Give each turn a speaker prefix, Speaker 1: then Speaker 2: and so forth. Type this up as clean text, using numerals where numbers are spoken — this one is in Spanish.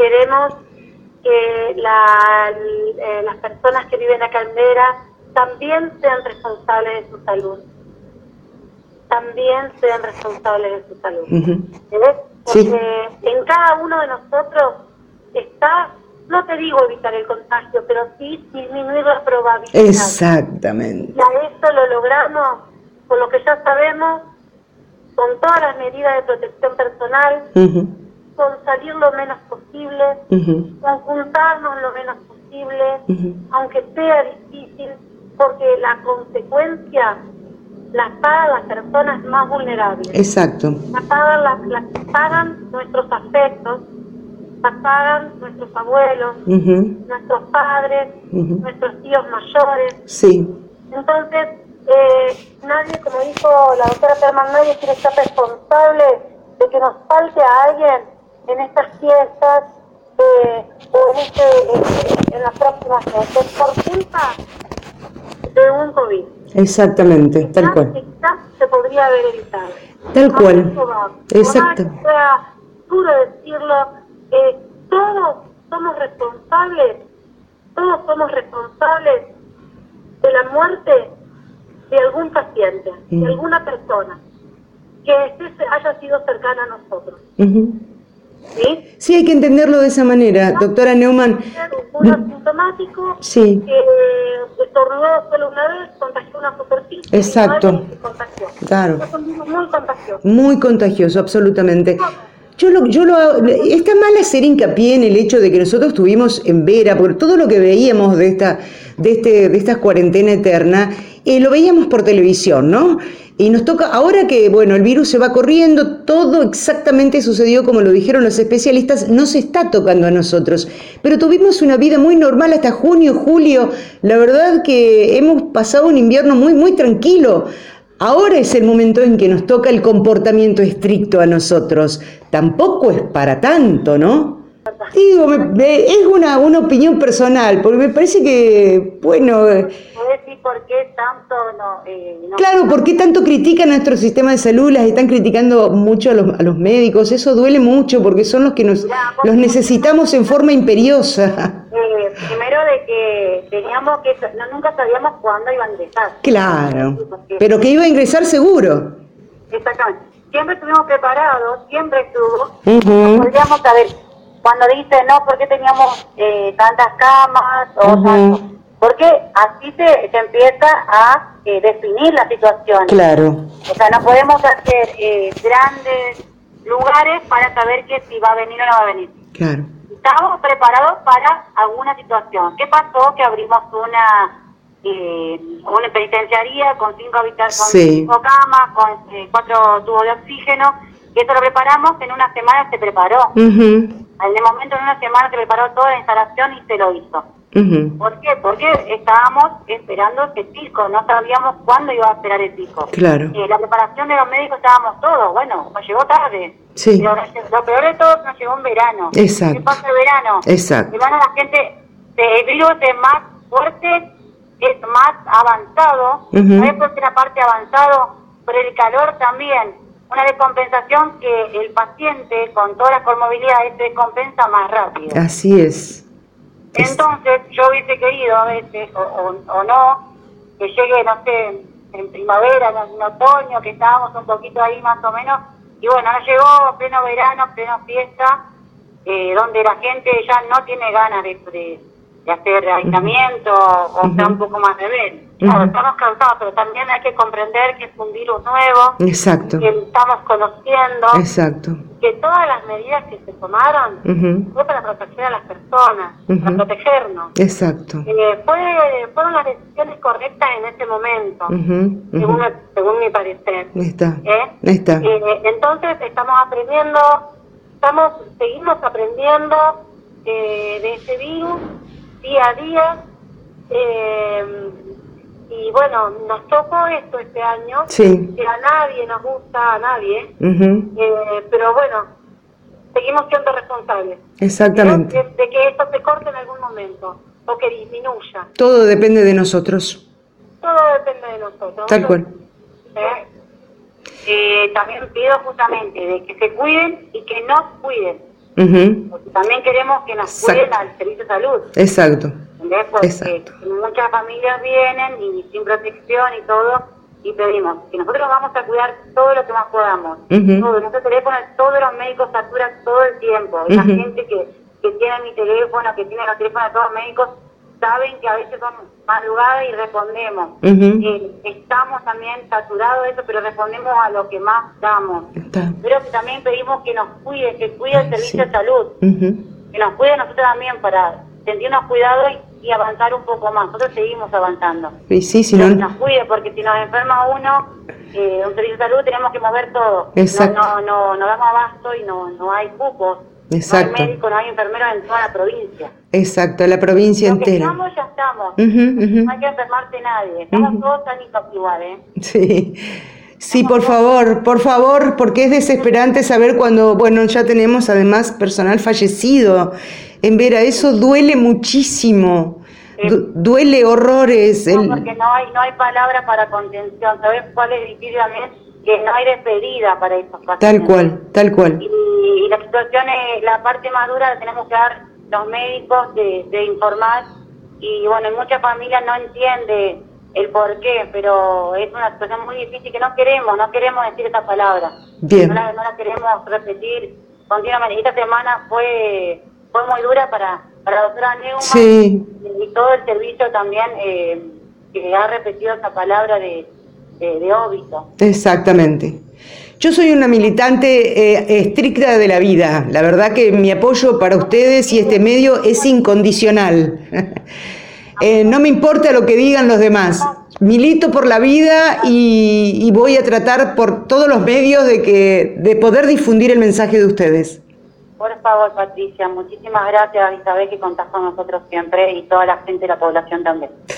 Speaker 1: queremos que las personas que viven acá en Vera también sean responsables de su salud. También sean responsables de su salud. ¿Ves? Porque en cada uno de nosotros está, no te digo evitar el contagio, pero sí disminuir la probabilidad.
Speaker 2: Exactamente.
Speaker 1: Y a eso lo logramos con lo que ya sabemos, con todas las medidas de protección personal, con salir lo menos posible, con juntarnos lo menos posible, aunque sea difícil, porque la consecuencia las pagan las personas más vulnerables.
Speaker 2: Exacto.
Speaker 1: Las pagan nuestros afectos, las pagan nuestros abuelos, nuestros padres, nuestros tíos mayores.
Speaker 2: Sí.
Speaker 1: Entonces, nadie, como dijo la doctora Perman, nadie quiere ser responsable de que nos falte a alguien en estas fiestas o en las próximas meses por culpa de un COVID.
Speaker 2: Exactamente, tal cual.
Speaker 1: Quizás se podría haber evitado.
Speaker 2: Tal cual.
Speaker 1: Exacto. Sea duro decirlo, todos somos responsables de la muerte de algún paciente, de alguna persona que haya sido cercana a nosotros. ¿Sí?
Speaker 2: Sí, hay que entenderlo de esa manera, doctora Neumann.
Speaker 1: Un asintomático
Speaker 2: sí.
Speaker 1: que estornudó solo una vez, contagió una superficie.
Speaker 2: Exacto. Claro.
Speaker 1: Es un virus muy contagioso.
Speaker 2: Muy contagioso, absolutamente. Está mal hacer hincapié en el hecho de que nosotros estuvimos en Vera, porque todo lo que veíamos de esta cuarentena eterna, lo veíamos por televisión, ¿no? Y nos toca, ahora que, bueno, el virus se va corriendo, todo exactamente sucedió como lo dijeron los especialistas, no se está tocando a nosotros. Pero tuvimos una vida muy normal hasta junio, julio. La verdad que hemos pasado un invierno muy, muy tranquilo. Ahora es el momento en que nos toca el comportamiento estricto a nosotros. Tampoco es para tanto, ¿no? Digo, es una opinión personal, porque me parece que, bueno...
Speaker 1: ¿Puedes decir por qué tanto no?
Speaker 2: Claro, ¿por qué tanto critican a nuestro sistema de salud? Las están criticando mucho a los médicos. Eso duele mucho, porque son los que los necesitamos en forma imperiosa.
Speaker 1: Primero de que nunca sabíamos cuándo iba a ingresar.
Speaker 2: Claro, pero que iba a ingresar seguro.
Speaker 1: Exactamente. Siempre estuvimos preparados, siempre estuvo. Podríamos saber, cuando dice, no, ¿por qué teníamos tantas camas? O tanto? Porque así se empieza a definir la situación.
Speaker 2: Claro.
Speaker 1: O sea, no podemos hacer grandes lugares para saber que si va a venir o no va a venir.
Speaker 2: Claro.
Speaker 1: Estábamos preparados para alguna situación. ¿Qué pasó? Que abrimos una penitenciaría con 5 camas, con 4 tubos de oxígeno, que eso lo preparamos, en una semana se preparó. En el momento, en una semana se preparó toda la instalación y se lo hizo. ¿Por qué? Porque estábamos esperando ese pico, no sabíamos cuándo iba a esperar el pico.
Speaker 2: Claro.
Speaker 1: La preparación de los médicos estábamos todos, bueno, nos llegó tarde.
Speaker 2: Sí.
Speaker 1: Lo peor de todo nos llegó en verano.
Speaker 2: Exacto.
Speaker 1: ¿Qué pasa en verano?
Speaker 2: Exacto.
Speaker 1: En verano la gente, el virus es más fuerte, es más avanzado, no es porque la parte avanzado, pero el calor también, una descompensación que el paciente con todas las comorbilidades se descompensa más rápido.
Speaker 2: Así es.
Speaker 1: Entonces, yo hubiese querido a veces, o no, que llegue, no sé, en primavera, en otoño, que estábamos un poquito ahí más o menos, y bueno, ahora llegó pleno verano, pleno fiesta, donde la gente ya no tiene ganas de hacer aislamiento o está un poco más rebelde. Claro, estamos cansados, pero también hay que comprender que es un virus nuevo.
Speaker 2: Exacto.
Speaker 1: Que estamos conociendo.
Speaker 2: Exacto.
Speaker 1: Que todas las medidas que se tomaron fue para proteger a las personas, para protegernos.
Speaker 2: Exacto.
Speaker 1: Fueron las decisiones correctas en ese momento, según mi parecer.
Speaker 2: Está.
Speaker 1: Entonces estamos aprendiendo, seguimos aprendiendo de este virus día a día, y bueno, nos tocó esto este año, que a nadie nos gusta, a nadie, pero bueno, seguimos siendo responsables.
Speaker 2: Exactamente.
Speaker 1: De que esto se corte en algún momento, o que disminuya.
Speaker 2: Todo depende de nosotros.
Speaker 1: Todo depende de nosotros.
Speaker 2: Tal cual.
Speaker 1: También pido justamente de que se cuiden y que nos cuiden. Porque también queremos que nos cuiden al servicio de salud.
Speaker 2: Exacto.
Speaker 1: ¿Entendés? Porque muchas familias vienen y sin protección y todo, y pedimos que nosotros vamos a cuidar todo lo que más podamos. Todo, nuestro teléfono, todos los médicos saturan todo el tiempo. Y la gente que tiene mi teléfono, que tiene los teléfonos de todos los médicos, saben que a veces son madrugadas y respondemos. Estamos también saturados de eso, pero respondemos a lo que más damos. Pero que también pedimos que nos cuide, que cuide el servicio de salud. Que nos cuide nosotros también para sentirnos cuidados y avanzar un poco más. Nosotros seguimos avanzando.
Speaker 2: Si
Speaker 1: no... Que nos cuide, porque si nos enferma uno, un servicio de salud, tenemos que mover todo. No damos abasto y no hay cupos.
Speaker 2: Exacto.
Speaker 1: No hay médicos, no hay enfermeros en toda la provincia.
Speaker 2: Exacto, la provincia entera.
Speaker 1: Estamos, ya estamos. No hay que enfermarse nadie. Estamos todos sanitos igual,
Speaker 2: Sí, por favor, porque es desesperante saber cuando, bueno, ya tenemos además personal fallecido en Vera. Eso duele muchísimo. Duele horrores.
Speaker 1: Porque no hay palabra para contención. ¿Sabes cuál es difícil también? Que no hay despedida para esos pacientes.
Speaker 2: Tal cual.
Speaker 1: Y la situación es, la parte más dura la tenemos que dar los médicos de informar, y bueno, muchas familias no entiende el por qué, pero es una situación muy difícil que no queremos decir esa palabra.
Speaker 2: Bien.
Speaker 1: No la queremos repetir continuamente. Esta semana fue muy dura para la doctora Neumann y todo el servicio también que ha repetido esa palabra de óbito.
Speaker 2: Exactamente. Yo soy una militante estricta de la vida. La verdad que mi apoyo para ustedes y este medio es incondicional. No me importa lo que digan los demás. Milito por la vida y voy a tratar por todos los medios de poder difundir el mensaje de ustedes.
Speaker 1: Por favor, Patricia, muchísimas gracias, y sabés que contás con nosotros siempre y toda la gente de la población también.